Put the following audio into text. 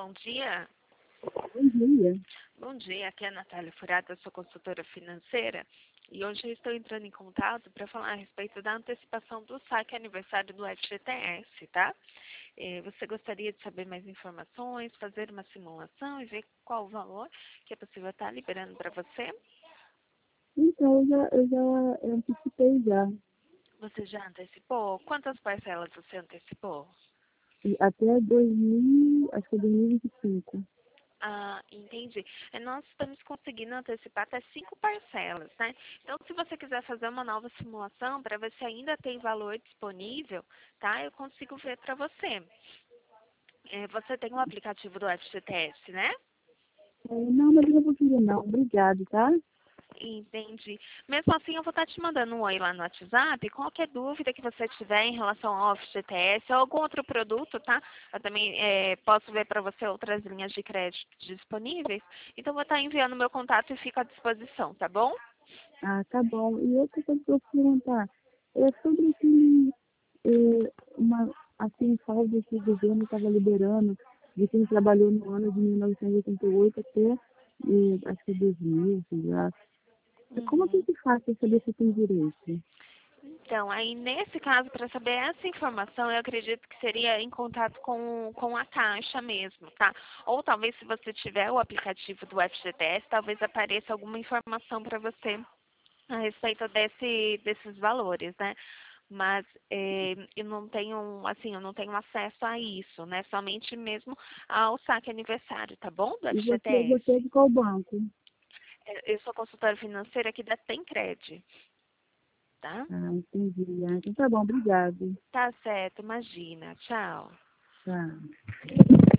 bom dia. Bom dia. Bom dia, aqui é a Natália Furata, sou consultora financeira e hoje eu estou entrando em contato para falar a respeito da antecipação do saque aniversário do FGTS, tá? Você gostaria de saber mais informações, fazer uma simulação e ver qual o valor que é possível estar liberando para você? Então, eu anticipei já. Você já antecipou? Quantas parcelas você antecipou? E até 2000, acho que é 2025. Ah, entendi. Nós estamos conseguindo antecipar até 5 parcelas, né? Então, se você quiser fazer uma nova simulação para ver se ainda tem valor disponível, tá? Eu consigo ver para você. Você tem o aplicativo do FGTS, né? Não, mas eu não vou querer não. Obrigado, tá? Entendi. Mesmo assim, eu vou estar te mandando um oi lá no WhatsApp. Qualquer dúvida que você tiver em relação ao FGTS ou algum outro produto, tá? Eu também posso ver para você outras linhas de crédito disponíveis. Então, vou estar enviando meu contato e fico à disposição, tá bom? Ah, tá bom. E outra coisa que eu vou perguntar. É sobre aquele, assim, saldo que o governo estava liberando de quem trabalhou no ano de 1988 até, acho que 2000, sei lá. Como é Uhum. que faz para saber se tem direito? Então, aí nesse caso, para saber essa informação, eu acredito que seria em contato com a Caixa mesmo, tá? Ou talvez se você tiver o aplicativo do FGTS, talvez apareça alguma informação para você a respeito desses valores, né? Mas eu não tenho, assim, eu não tenho acesso a isso, né? Somente mesmo ao saque aniversário, tá bom? Do E você é FGTS. de qual banco? Eu sou consultora financeira aqui da Tencred, tá? Ah, entendi. Ah, então tá bom, obrigado. Tá certo, imagina. Tchau. Tá.